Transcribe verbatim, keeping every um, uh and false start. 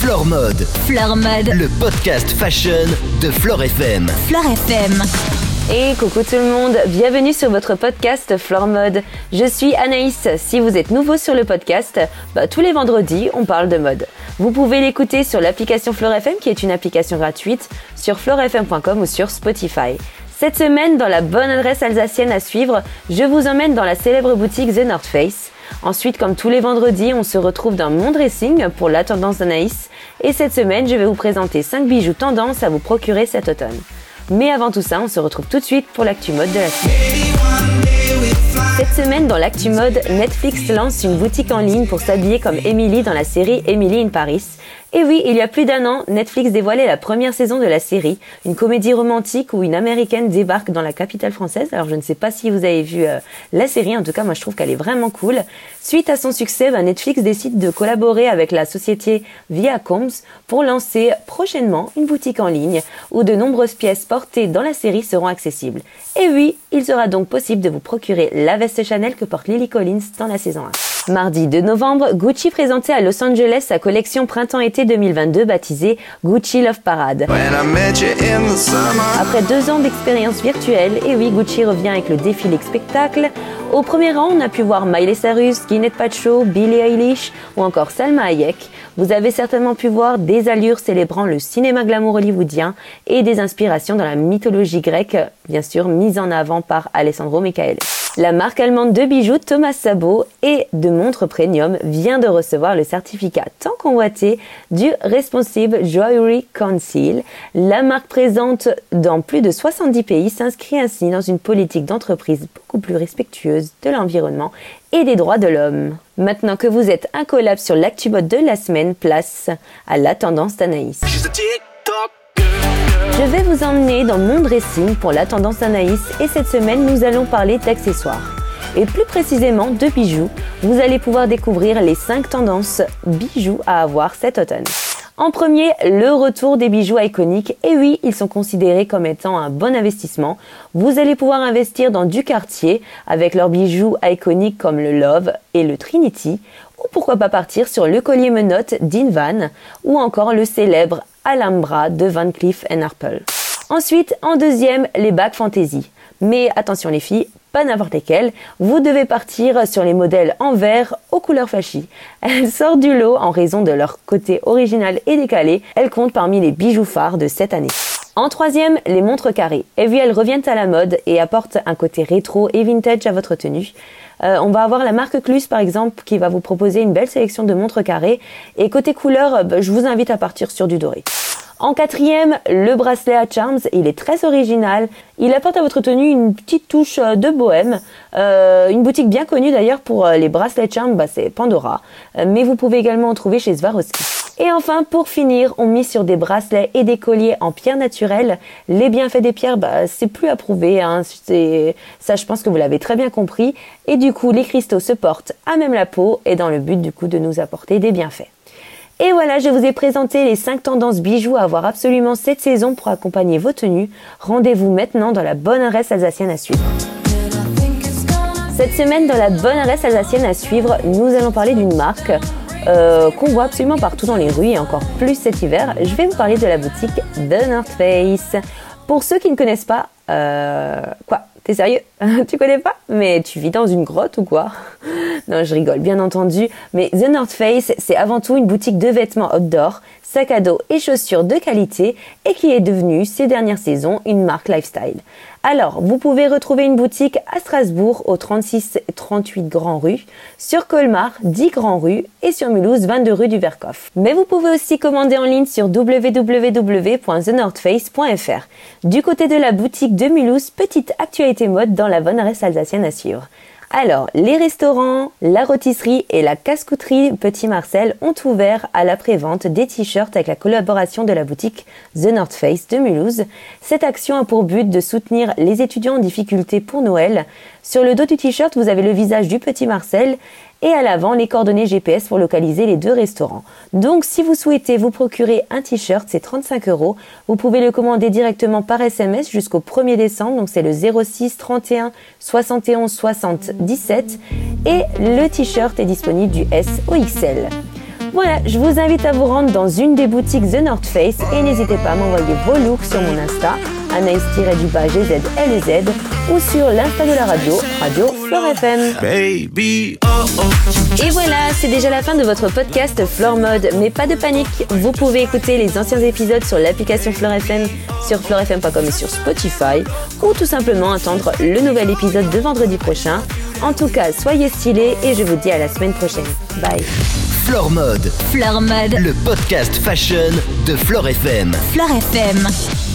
Flore Mode. Flore Mode. Le podcast fashion de Flore F M. Flore F M. Et coucou tout le monde, bienvenue sur votre podcast Flore Mode. Je suis Anaïs. Si vous êtes nouveau sur le podcast, bah, tous les vendredis, on parle de mode. Vous pouvez l'écouter sur l'application Flore F M, qui est une application gratuite, sur flore f m point com ou sur Spotify. Cette semaine, dans la bonne adresse alsacienne à suivre, je vous emmène dans la célèbre boutique The North Face. Ensuite, comme tous les vendredis, on se retrouve dans mon dressing pour la tendance d'Anaïs. Et cette semaine, je vais vous présenter cinq bijoux tendance à vous procurer cet automne. Mais avant tout ça, on se retrouve tout de suite pour l'actu mode de la semaine. Cette semaine, dans l'actu mode, Netflix lance une boutique en ligne pour s'habiller comme Emily dans la série Emily in Paris. Et oui, il y a plus d'un an, Netflix dévoilait la première saison de la série, une comédie romantique où une Américaine débarque dans la capitale française. Alors je ne sais pas si vous avez vu euh, la série, en tout cas moi je trouve qu'elle est vraiment cool. Suite à son succès, bah, Netflix décide de collaborer avec la société Viacom pour lancer prochainement une boutique en ligne où de nombreuses pièces portées dans la série seront accessibles. Et oui, il sera donc possible de vous procurer la veste Chanel que porte Lily Collins dans la saison un. Mardi deux novembre, Gucci présentait à Los Angeles sa collection printemps-été deux mille vingt-deux baptisée Gucci Love Parade. Après deux ans d'expérience virtuelle, et oui, Gucci revient avec le défilé spectacle. Au premier rang, on a pu voir Miley Cyrus, Gwyneth Paltrow, Billie Eilish ou encore Salma Hayek. Vous avez certainement pu voir des allures célébrant le cinéma glamour hollywoodien et des inspirations dans la mythologie grecque, bien sûr mises en avant par Alessandro Michele. La marque allemande de bijoux Thomas Sabo et de montres premium vient de recevoir le certificat tant convoité du Responsible Jewelry Council. La marque présente dans plus de soixante-dix pays s'inscrit ainsi dans une politique d'entreprise beaucoup plus respectueuse de l'environnement et des droits de l'homme. Maintenant que vous êtes incollable sur l'actu mode de la semaine, place à la tendance d'Anaïs. Je vais vous emmener dans mon dressing pour la tendance d'Anaïs et cette semaine nous allons parler d'accessoires. Et plus précisément de bijoux, vous allez pouvoir découvrir les cinq tendances bijoux à avoir cet automne. En premier, le retour des bijoux iconiques. Et oui, ils sont considérés comme étant un bon investissement. Vous allez pouvoir investir dans du Cartier avec leurs bijoux iconiques comme le Love et le Trinity. Ou pourquoi pas partir sur le collier menottes d'Invan ou encore le célèbre Alhambra de Van Cleef and Arpels. Ensuite, en deuxième, les bagues fantaisie. Mais attention les filles, pas n'importe lesquelles, vous devez partir sur les modèles en verre aux couleurs flashy. Elles sortent du lot en raison de leur côté original et décalé. Elles comptent parmi les bijoux phares de cette année. En troisième, les montres carrées. Et vu elles reviennent à la mode et apportent un côté rétro et vintage à votre tenue. Euh, on va avoir la marque Clus par exemple qui va vous proposer une belle sélection de montres carrées. Et côté couleur, bah, je vous invite à partir sur du doré. En quatrième, le bracelet à charms, il est très original. Il apporte à votre tenue une petite touche de bohème. Euh, une boutique bien connue d'ailleurs pour les bracelets charms, bah, c'est Pandora. Euh, mais vous pouvez également en trouver chez Swarovski. Et enfin, pour finir, on mise sur des bracelets et des colliers en pierre naturelle. Les bienfaits des pierres, bah, c'est plus à prouver, hein. C'est... Ça, je pense que vous l'avez très bien compris. Et du coup, les cristaux se portent à même la peau et dans le but du coup de nous apporter des bienfaits. Et voilà, je vous ai présenté les cinq tendances bijoux à avoir absolument cette saison pour accompagner vos tenues. Rendez-vous maintenant dans la bonne adresse alsacienne à suivre. Cette semaine, dans la bonne adresse alsacienne à suivre, nous allons parler d'une marque euh, qu'on voit absolument partout dans les rues et encore plus cet hiver. Je vais vous parler de la boutique The North Face. Pour ceux qui ne connaissent pas, euh, quoi ? T'es sérieux? Tu connais pas? Mais tu vis dans une grotte ou quoi? Non, je rigole, bien entendu. Mais The North Face, c'est avant tout une boutique de vêtements outdoor, sacs à dos et chaussures de qualité et qui est devenue, ces dernières saisons, une marque lifestyle. Alors, vous pouvez retrouver une boutique à Strasbourg au trente-six trente-huit Grand Rue, sur Colmar dix Grand Rue et sur Mulhouse vingt-deux rue du Verkoff. Mais vous pouvez aussi commander en ligne sur w w w point the north face point f r. Du côté de la boutique de Mulhouse, petite actualité mode dans la bonne adresse alsacienne à suivre. Alors, les restaurants, la rôtisserie et la casse-couterie Petit Marcel ont ouvert à la prévente des t-shirts avec la collaboration de la boutique The North Face de Mulhouse. Cette action a pour but de soutenir les étudiants en difficulté pour Noël. Sur le dos du t-shirt, vous avez le visage du Petit Marcel et à l'avant les coordonnées G P S pour localiser les deux restaurants. Donc si vous souhaitez vous procurer un t-shirt, c'est trente-cinq euros. Vous pouvez le commander directement par S M S jusqu'au premier décembre, donc c'est le zéro six trente et un soixante et onze soixante dix-sept et le t-shirt est disponible du S au X L. Voilà, je vous invite à vous rendre dans une des boutiques The North Face et n'hésitez pas à m'envoyer vos looks sur mon Insta, Anaïs-G Z L E Z ou sur l'Insta de la radio, Radio Flore F M. Baby, oh oh. Et voilà, c'est déjà la fin de votre podcast Flore Mode, mais pas de panique, vous pouvez écouter les anciens épisodes sur l'application Flore F M, sur flore f m point com et sur Spotify, ou tout simplement attendre le nouvel épisode de vendredi prochain. En tout cas, soyez stylés et je vous dis à la semaine prochaine. Bye. Flore Mode. Flore Mode. Le podcast fashion de Flore F M. Flore F M.